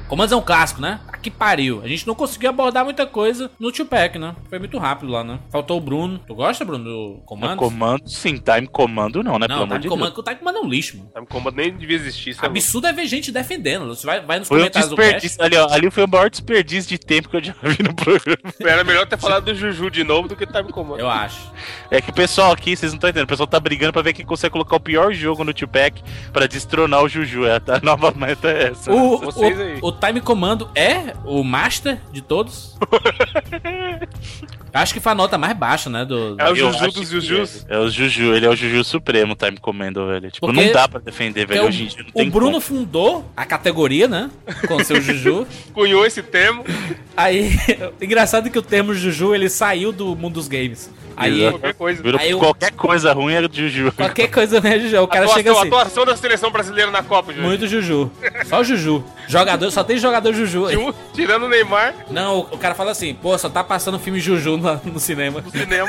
Comandos é um clássico, né? Que pariu. A gente não conseguiu abordar muita coisa no Tupac, né? Foi muito rápido lá, né? Faltou o Bruno. Tu gosta, Bruno, do Comandos? Comando, sim. Time Comando não, né? Não, Pelo amor Time de Commando, Deus. o Time Commando é um lixo, mano. Time Comando nem devia existir, isso é louco. Absurdo é ver gente defendendo. Você vai, vai nos Foi um comentários do cast. desperdício. Ali, ó, ali foi o maior desperdício de tempo que eu já vi no programa. Era melhor ter falado do Juju de novo do que Time Comando. Eu acho. É que o pessoal aqui, vocês não estão entendendo, o pessoal tá brigando pra ver quem consegue colocar o pior jogo no Tupac pra destronar o Juju. É, a nova meta é essa. né? O, Vocês aí. o, o Time Commando é o master de todos. Acho que foi a nota mais baixa, né? Do, É o Eu Juju acho dos que Jujus. É, é o Juju, ele é o Juju Supremo, o Time Commando, velho. Tipo, Porque- não dá pra defender, velho. Porque Hoje em dia não o, tem o Bruno como. fundou a categoria, né? Com seu Juju. Cunhou esse termo. Aí, engraçado que o termo Juju, ele saiu do mundo dos games. Aí, Exato. Qualquer coisa. Virou Aí eu- qualquer coisa ruim é Juju. qualquer coisa, né, Juju? O cara atuação, chega assim, atuação da seleção brasileira na Copa, Juju. muito Juju. Só Juju. Jogador, só tem jogador Juju aí. Ju- Tirando o Neymar Não, o, o cara fala assim, pô, só tá passando filme Juju no, no cinema. no cinema.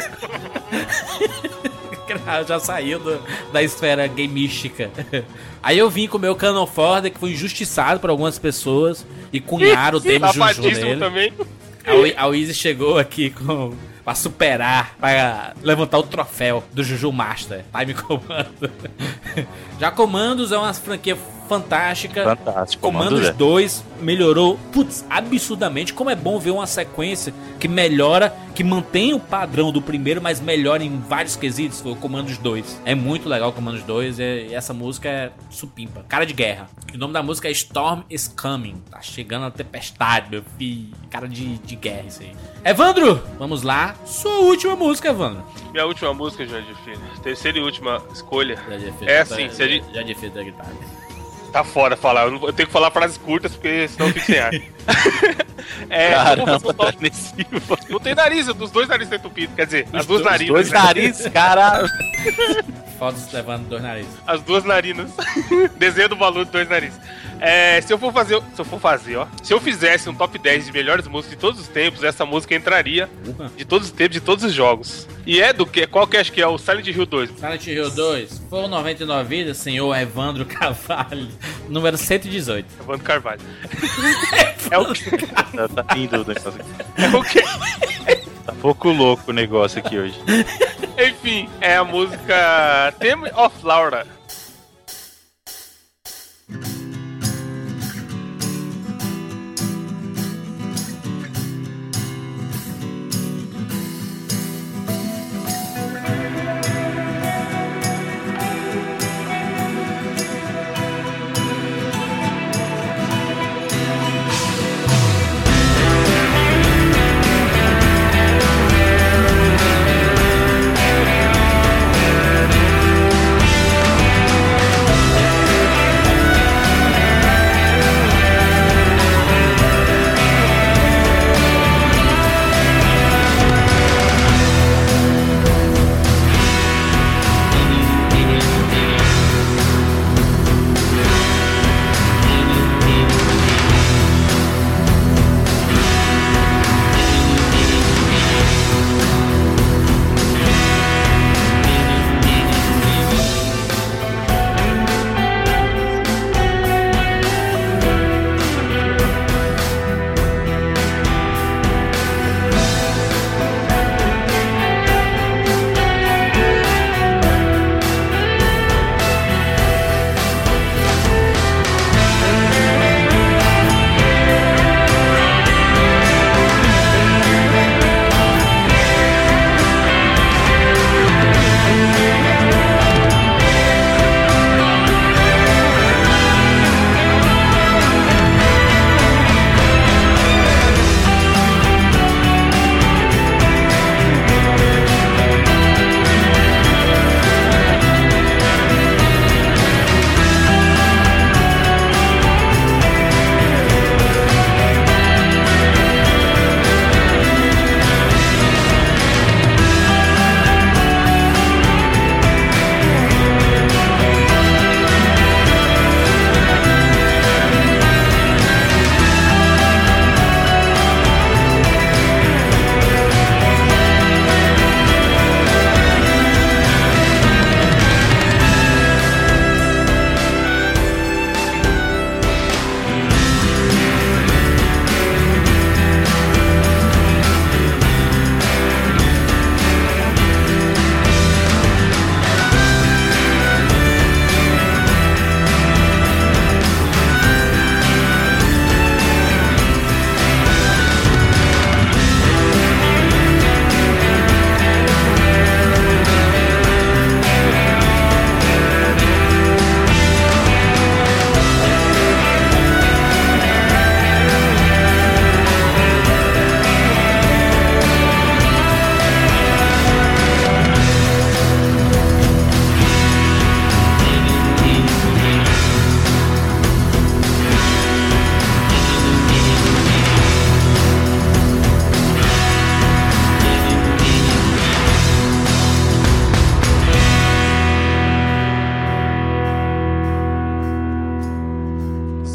Já saiu do- da esfera gameística. Aí eu vim com o meu Canon Ford, que foi injustiçado por algumas pessoas, e cunharam o termo Juju Safadíssimo nele. também. A, Wi- a Wizzy chegou aqui com, pra superar, pra levantar o troféu do Juju Master. Time Comando. Já Comandos é uma franquia fantástica. Fantástico. Comandos Comandos é. dois melhorou, putz, absurdamente. Como é bom ver uma sequência que melhora, que mantém o padrão do primeiro, mas melhora em vários quesitos. Foi o Comandos dois. É muito legal o Comandos dois e, e essa música é supimpa. Cara de guerra. O nome da música é Storm is Coming. Tá chegando a tempestade, meu filho. Cara de, de guerra isso aí. Evandro, vamos lá. Sua última música, Evandro. Minha última música, Jorge Filho. Terceira e última escolha. Já tinha feito, É assim, se a gente- já tinha feito a guitarra. Tá fora falar. Eu, não vou- eu tenho que falar frases curtas, porque senão eu fico sem ar. É, eu vou fazer um Caramba, top- agressivo. não tem nariz, os dois narizes estão entupidos. Quer dizer, as duas dois- narinas. Dois né? narizes, cara. Fotos levando dois narizes. As duas narinas. Desenho do valor de dois narizes. É, se eu for fazer. Se eu for fazer, ó. Se eu fizesse um top dez de melhores músicas de todos os tempos, essa música entraria Urra. de todos os tempos, de todos os jogos. E é do que? Qual que acho que é o Silent Hill dois? Silent Hill dois, foram noventa e nove vidas, senhor Evandro Carvalho, número cento e dezoito. Evandro Carvalho. É o que? Tá, tá lindo o negócio aqui. É o que? Tá pouco louco o negócio aqui hoje. Enfim, é a música Theme of Laura.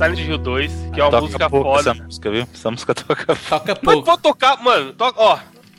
Silent Hill dois, que é uma Toca música pouco foda. essa música, viu? Essa música toca pouco. Toca Mas pouco. vou tocar, mano, toca, ó.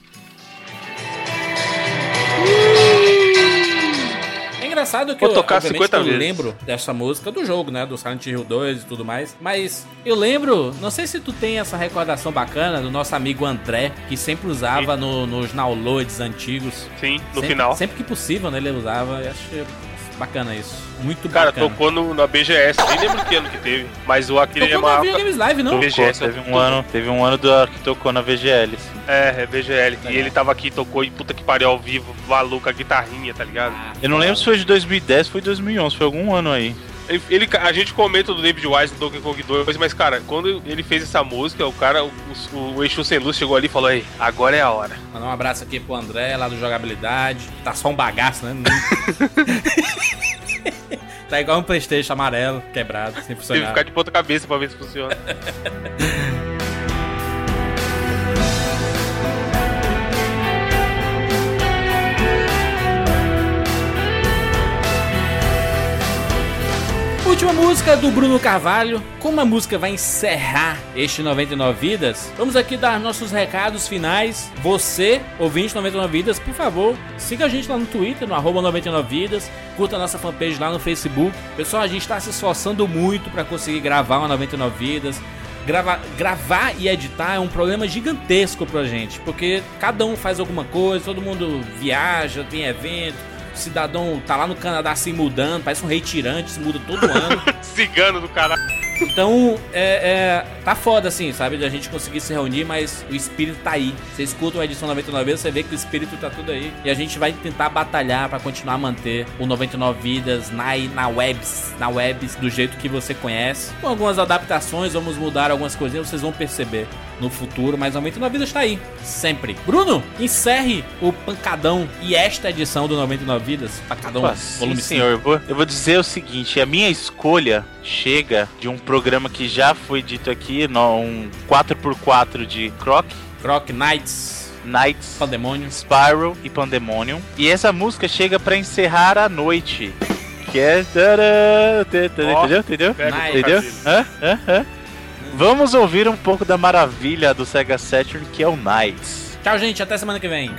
É engraçado que Vou eu, tocar obviamente, cinquenta eu vezes. lembro dessa música do jogo, né? Do Silent Hill dois e tudo mais. Mas eu lembro, não sei se tu tem essa recordação bacana do nosso amigo André, que sempre usava no, nos downloads antigos. Sim, no sempre, final. Sempre que possível, né? Ele usava. Eu acho bacana isso. Muito Cara, bacana. tocou no, na B G S, nem lembro que ano que teve. Mas o aquele é Tocou na uma Video Games Live, não? Tocou, B G S, teve um tudo. ano, teve um ano do, que tocou na V G L. Sim. É, é B G L. Legal. E ele tava aqui, tocou e puta que pariu ao vivo, maluco, a guitarrinha, tá ligado? Ah, Eu não lembro se foi de dois mil e dez, foi dois mil e onze, foi algum ano aí. Ele, ele- a gente comenta do David Wise no Donkey Kong dois, mas cara, quando ele fez essa música, o cara, o, o, o Exu Sem Luz chegou ali e falou: Ei, agora é a hora. Mandar um abraço aqui pro André, lá do Jogabilidade. Tá só um bagaço, né? Tá igual um PlayStation amarelo, quebrado, sem Teve que funcionar. ficar de ponta cabeça pra ver se funciona. Última música do Bruno Carvalho. Como a música vai encerrar este noventa e nove Vidas, vamos aqui dar nossos recados finais. Você, ouvinte noventa e nove Vidas, por favor, siga a gente lá no Twitter, no arroba noventa e nove Vidas. Curta a nossa fanpage lá no Facebook. Pessoal, a gente tá se esforçando muito para conseguir gravar uma noventa e nove Vidas. Gravar, gravar e editar é um problema gigantesco pra gente, porque cada um faz alguma coisa, todo mundo viaja, tem evento. O cidadão tá lá no Canadá se mudando, parece um rei tirante, se muda todo ano. Cigano do caralho. Então, é, é, tá foda assim, sabe? De a gente conseguir se reunir, mas o espírito tá aí. Você escuta uma edição noventa e nove vezes, você vê que o espírito tá tudo aí. E a gente vai tentar batalhar pra continuar a manter o noventa e nove Vidas na, na webs, na webs do jeito que você conhece. Com algumas adaptações, vamos mudar algumas coisinhas, vocês vão perceber no futuro, mas noventa e nove Vidas tá aí, sempre. Bruno, encerre o pancadão e esta edição do noventa e nove Vidas. Pancadão, Opa, sim, volume senhor. Eu vou, eu vou dizer o seguinte: a minha escolha chega de um programa que já foi dito aqui, no, um quatro por quatro de Croc, Croc Knights, Knights, Pandemonium. Spyro e Pandemonium. E essa música chega pra encerrar a noite. Que é. Entendeu? Entendeu? Pega o Entendeu? trocadilho. Hã? Hã? Hã? Vamos ouvir um pouco da maravilha do Sega Saturn, que é o Knights. Tchau, gente, até semana que vem.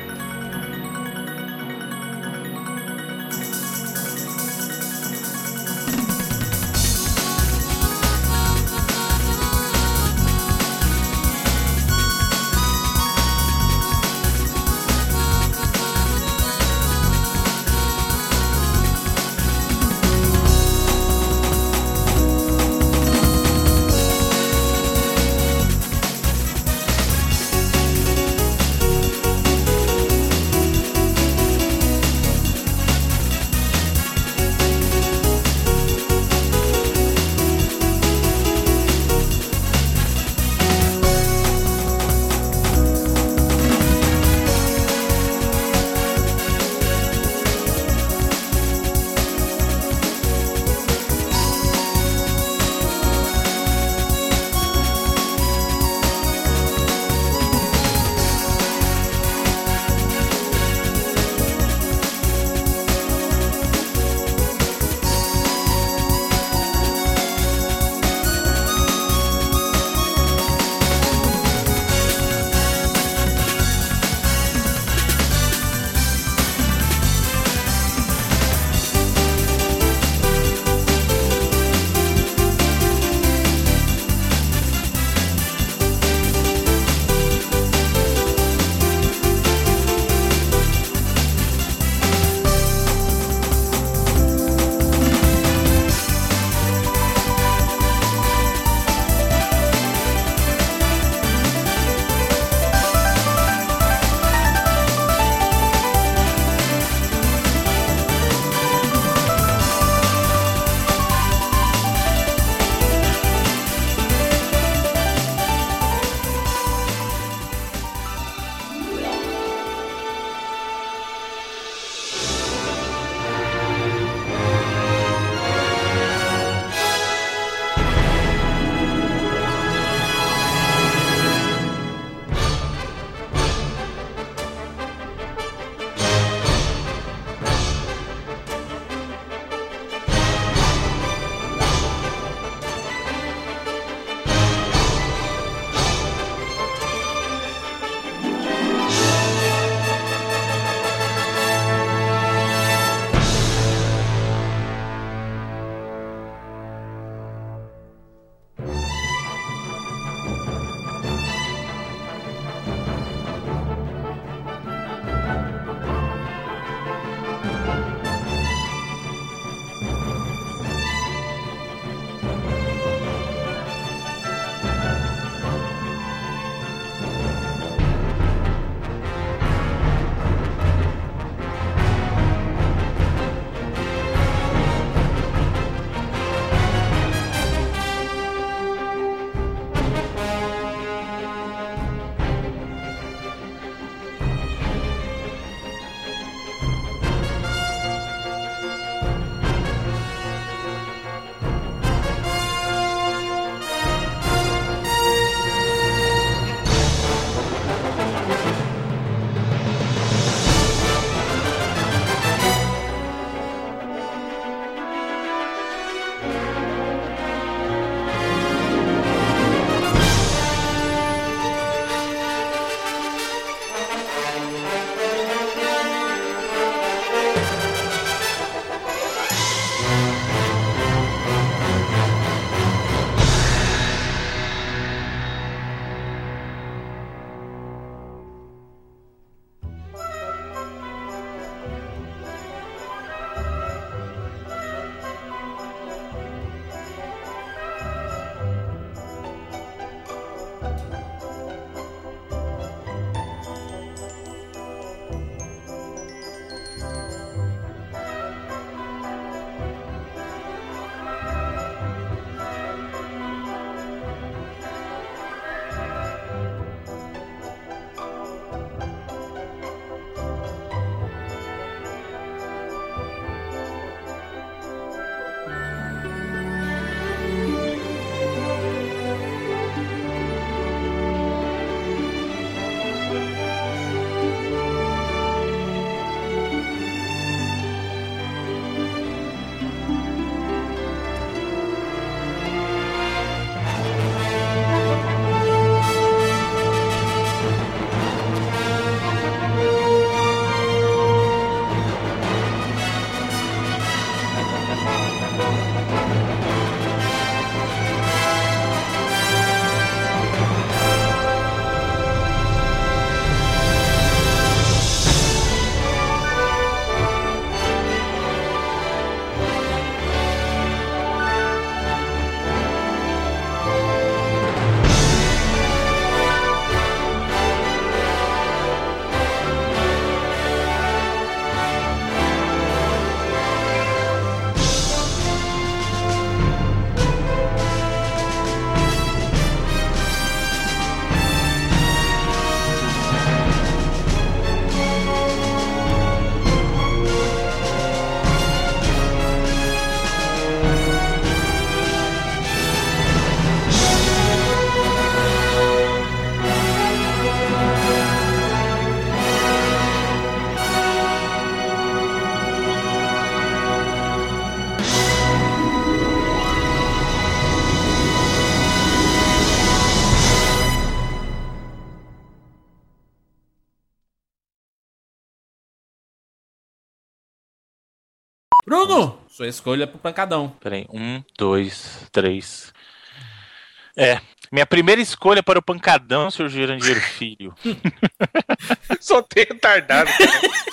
Bruno, sua escolha pro pancadão. Pera aí, um, dois, três. É, minha primeira escolha para o pancadão, senhor Jurandir Filho. Só tem retardado, cara.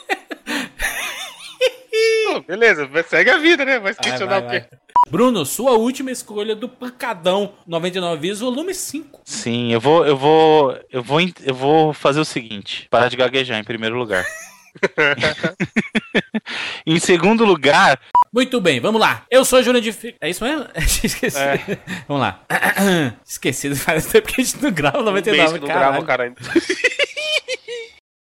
Pô, beleza, segue a vida, né? Vai questionar o quê? Bruno, sua última escolha do pancadão noventa e nove Vidas, volume cinco. Sim, eu vou, eu vou, eu vou, eu vou fazer o seguinte: parar de gaguejar em primeiro lugar. Em segundo lugar. Muito bem, vamos lá. Eu sou Jurandir Filho. É isso mesmo? Esqueci. É. Vamos lá. Esquecido, faz tempo que a gente não grava noventa e nove, um mês que não grava, caralho. caralho.